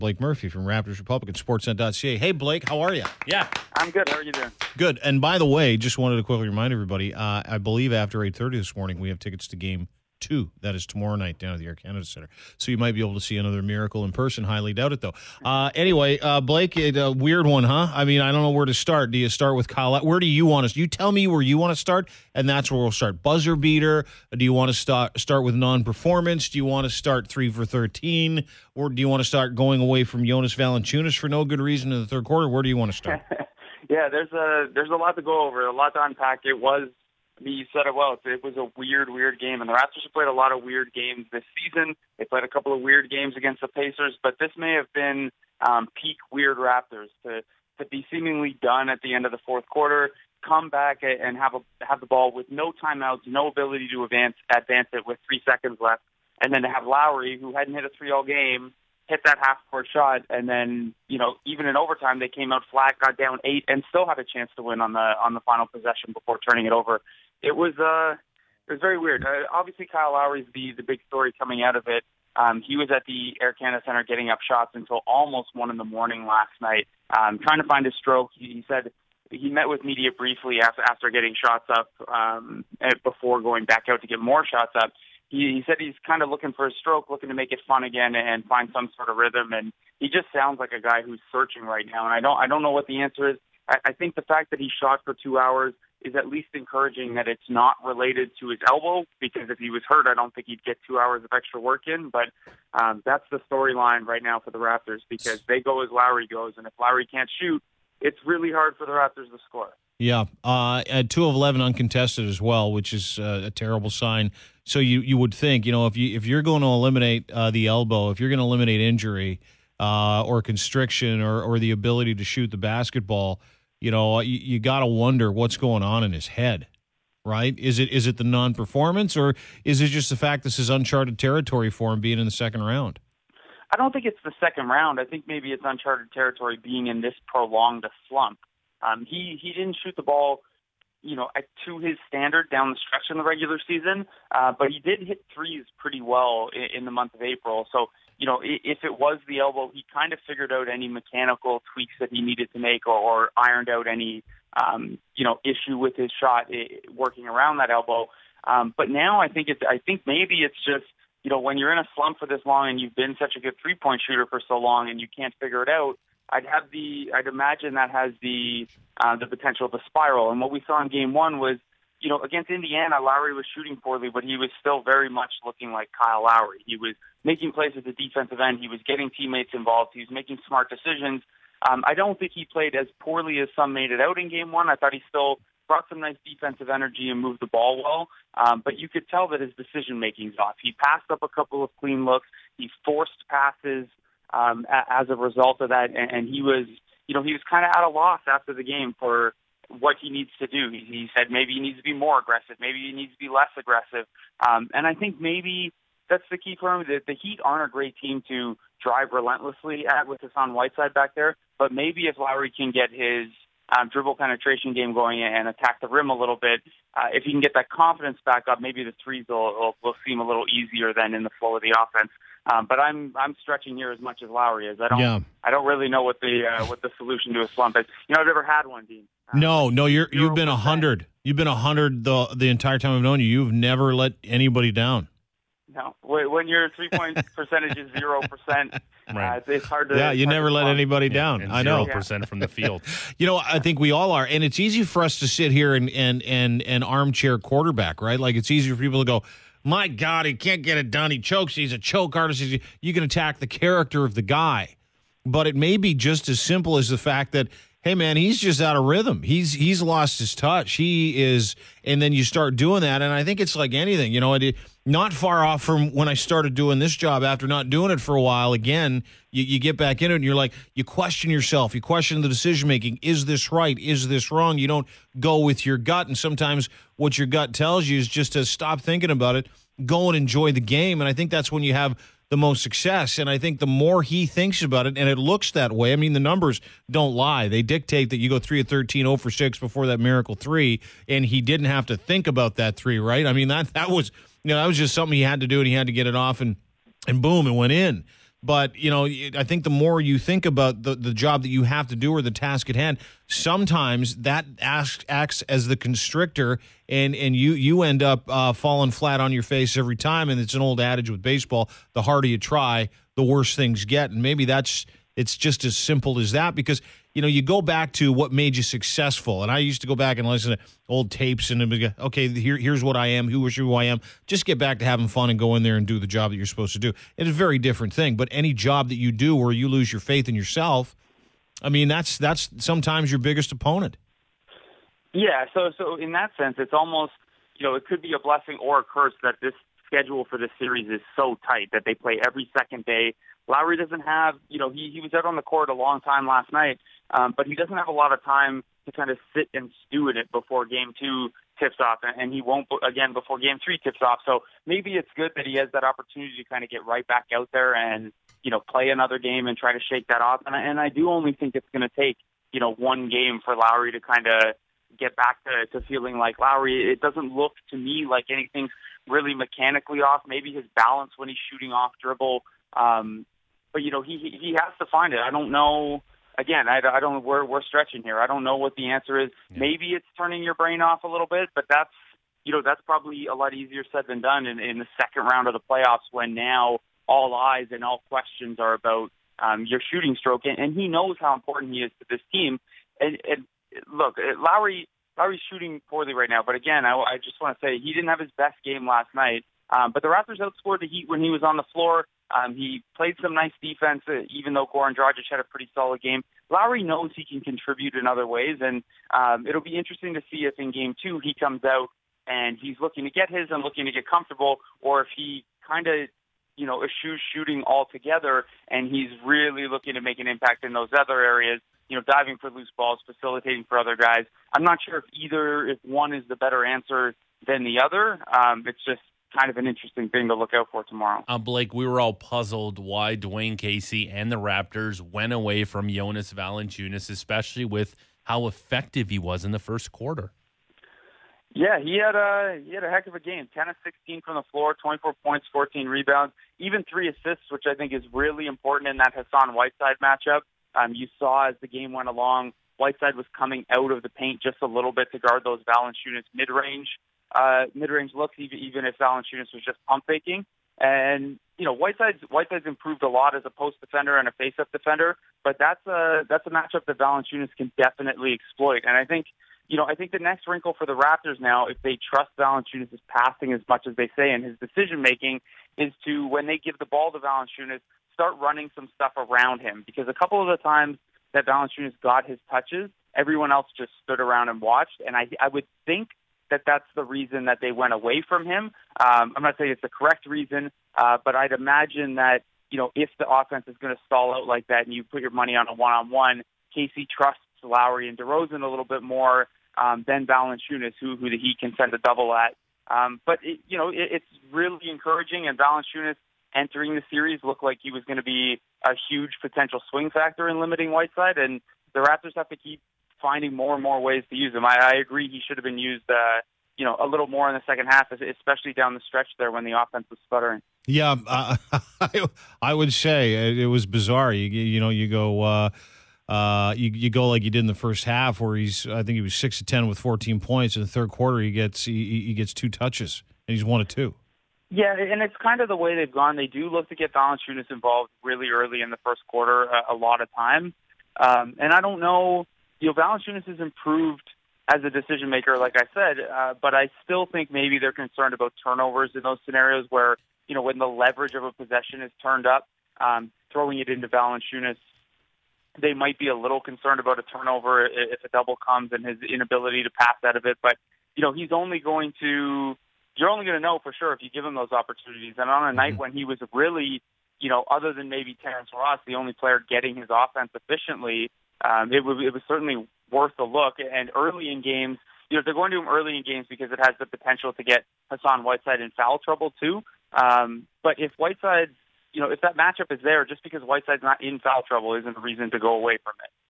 Blake Murphy from Raptors Republican, Sportsnet.ca. Hey, Blake, how are you? Yeah. I'm good. How are you doing? Good. And by the way, just wanted to quickly remind everybody, I believe after 8:30 this morning, we have tickets to Game 2. That is tomorrow night down at the Air Canada Center. So you might be able to see another Miracle in person. Highly doubt it, though. Anyway, Blake, a weird one, huh? I mean, I don't know where to start. Do you start with Kyle? Where do you want us? You tell me where you want to start, and that's where we'll start. Buzzer beater? Do you want to start with non-performance? Do you want to start 3 for 13? Or do you want to start going away from Jonas Valanciunas for no good reason in the third quarter? Where do you want to start? Yeah, there's a lot to go over, a lot to unpack. You said it well. It was a weird game, and the Raptors have played a lot of weird games this season. They played a couple of weird games against the Pacers, but this may have been peak weird Raptors to be seemingly done at the end of the fourth quarter, come back and have the ball with no timeouts, no ability to advance it with 3 seconds left, and then to have Lowry, who hadn't hit a 3 all game, hit that half-court shot, and then, even in overtime, they came out flat, got down 8, and still had a chance to win on the final possession before turning it over. It was very weird. Obviously, Kyle Lowry's the big story coming out of it. He was at the Air Canada Center getting up shots until almost 1 a.m. last night, trying to find his stroke. He said he met with media briefly after getting shots up before going back out to get more shots up. He said he's kind of looking for a stroke, looking to make it fun again and find some sort of rhythm. And he just sounds like a guy who's searching right now. And I don't know what the answer is. I think the fact that he shot for 2 hours is at least encouraging that it's not related to his elbow, because if he was hurt, I don't think he'd get 2 hours of extra work in. But that's the storyline right now for the Raptors, because they go as Lowry goes. And if Lowry can't shoot, it's really hard for the Raptors to score. Yeah, at 2 of 11 uncontested as well, which is a terrible sign. So you would think, if you're going to eliminate the elbow, if you're going to eliminate injury or constriction or the ability to shoot the basketball, you got to wonder what's going on in his head, right? Is it the non-performance, or is it just the fact this is uncharted territory for him being in the second round? I don't think it's the second round. I think maybe it's uncharted territory being in this prolonged slump. He didn't shoot the ball, to his standard down the stretch in the regular season, but he did hit threes pretty well in the month of April. So, if it was the elbow, he kind of figured out any mechanical tweaks that he needed to make or ironed out any, issue with his shot working around that elbow. But now I think maybe it's just, when you're in a slump for this long and you've been such a good three-point shooter for so long and you can't figure it out, I'd imagine that has the potential to spiral. And what we saw in Game 1 was, against Indiana, Lowry was shooting poorly, but he was still very much looking like Kyle Lowry. He was making plays at the defensive end. He was getting teammates involved. He was making smart decisions. I don't think he played as poorly as some made it out in Game 1. I thought he still brought some nice defensive energy and moved the ball well. But you could tell that his decision-making's off. He passed up a couple of clean looks. He forced passes as a result of that, and he was kind of at a loss after the game for what he needs to do. He said maybe he needs to be more aggressive, maybe he needs to be less aggressive, and I think maybe that's the key for him. The Heat aren't a great team to drive relentlessly at with Hassan Whiteside back there, but maybe if Lowry can get his dribble penetration game going and attack the rim a little bit, if he can get that confidence back up, maybe the threes will seem a little easier than in the flow of the offense. But I'm stretching here as much as Lowry is. I don't really know what the solution to a slump is. I've never had one, Dean. No, you've been 100. You've been 100 the entire time I've known you. You've never let anybody down. No, when your 3-point percentage is 0%, right. It's hard to. Yeah, you never let anybody down. And I know. 0% from the field. I think we all are, and it's easy for us to sit here and armchair quarterback, right? Like it's easy for people to go, my God, he can't get it done. He chokes. He's a choke artist. You can attack the character of the guy, but it may be just as simple as the fact that, hey, man, he's just out of rhythm. He's lost his touch. He is, and then you start doing that, and I think it's like anything, not far off from when I started doing this job after not doing it for a while. Again, you get back in it, and you're like, you question yourself. You question the decision-making. Is this right? Is this wrong? You don't go with your gut, and sometimes what your gut tells you is just to stop thinking about it, go and enjoy the game, and I think that's when you have the most success. And I think the more he thinks about it, and it looks that way. I mean, the numbers don't lie. They dictate that you go 3 of 13, 0 for 6 before that miracle 3, and he didn't have to think about that 3, right? I mean, that was that was just something he had to do, and he had to get it off, and boom, it went in. But, I think the more you think about the job that you have to do or the task at hand, sometimes that acts as the constrictor, and you end up falling flat on your face every time. And it's an old adage with baseball, the harder you try, the worse things get. And maybe it's just as simple as that, because you go back to what made you successful. And I used to go back and listen to old tapes and be, okay, here's what I am, who I am. Just get back to having fun and go in there and do the job that you're supposed to do. It's a very different thing. But any job that you do where you lose your faith in yourself, I mean, that's sometimes your biggest opponent. Yeah, so in that sense, it's almost, it could be a blessing or a curse that this schedule for this series is so tight that they play every second day. Lowry doesn't have, he was out on the court a long time last night, but he doesn't have a lot of time to kind of sit and stew in it before Game 2 tips off, and he won't again before Game 3 tips off. So maybe it's good that he has that opportunity to kind of get right back out there and, play another game and try to shake that off. And I do only think it's going to take, one game for Lowry to kind of get back to feeling like Lowry. It doesn't look to me like anything's really mechanically off. Maybe his balance when he's shooting off dribble. But he has to find it. I don't know. Again, I don't. We're stretching here. I don't know what the answer is. Yeah. Maybe it's turning your brain off a little bit, but that's probably a lot easier said than done in the second round of the playoffs, when now all eyes and all questions are about your shooting stroke, and he knows how important he is to this team. And look, Lowry's shooting poorly right now, but again, I just want to say he didn't have his best game last night. But the Raptors outscored the Heat when he was on the floor. He played some nice defense, even though Goran Dragic had a pretty solid game. Lowry knows he can contribute in other ways, and it'll be interesting to see if in Game 2 he comes out and he's looking to get his and looking to get comfortable, or if he kind of, eschews shooting altogether and he's really looking to make an impact in those other areas, diving for loose balls, facilitating for other guys. I'm not sure if one is the better answer than the other. It's just kind of an interesting thing to look out for tomorrow. Blake, we were all puzzled why Dwayne Casey and the Raptors went away from Jonas Valanciunas, especially with how effective he was in the first quarter. Yeah, he had a heck of a game. 10 of 16 from the floor, 24 points, 14 rebounds, even 3 assists, which I think is really important in that Hassan-Whiteside matchup. You saw as the game went along, Whiteside was coming out of the paint just a little bit to guard those Valanciunas mid-range looks, even if Valanciunas was just pump faking. And Whiteside's improved a lot as a post defender and a face-up defender, but that's a matchup that Valanciunas can definitely exploit. And I think the next wrinkle for the Raptors now, if they trust Valanciunas' passing as much as they say and his decision making, is to, when they give the ball to Valanciunas, start running some stuff around him, because a couple of the times that Valanciunas got his touches, everyone else just stood around and watched, and I would think that's the reason that they went away from him. I'm not saying it's the correct reason, but I'd imagine that, if the offense is going to stall out like that and you put your money on a one-on-one, Casey trusts Lowry and DeRozan a little bit more than Valanciunas, who the Heat can send a double at. But it's really encouraging, and Valanciunas entering the series looked like he was going to be a huge potential swing factor in limiting Whiteside, and the Raptors have to keep finding more and more ways to use him. I agree he should have been used a little more in the second half, especially down the stretch there when the offense was sputtering. Yeah, I would say it was bizarre. You go like you did in the first half, where I think he was 6 of 10 with 14 points. In the third quarter, he gets 2 touches, and he's 1 of 2. Yeah, and it's kind of the way they've gone. They do look to get Valanciunas involved really early in the first quarter a lot of time. And I don't know, Valanciunas has improved as a decision maker, like I said, but I still think maybe they're concerned about turnovers in those scenarios where, when the leverage of a possession is turned up, throwing it into Valanciunas, they might be a little concerned about a turnover if a double comes and his inability to pass out of it. But, you're only going to know for sure if you give him those opportunities. And on a night when he was really, other than maybe Terrence Ross, the only player getting his offense efficiently, it was certainly worth a look. And early in games, they're going to him early in games because it has the potential to get Hassan-Whiteside in foul trouble too. But if Whiteside, if that matchup is there, just because Whiteside's not in foul trouble isn't a reason to go away from it.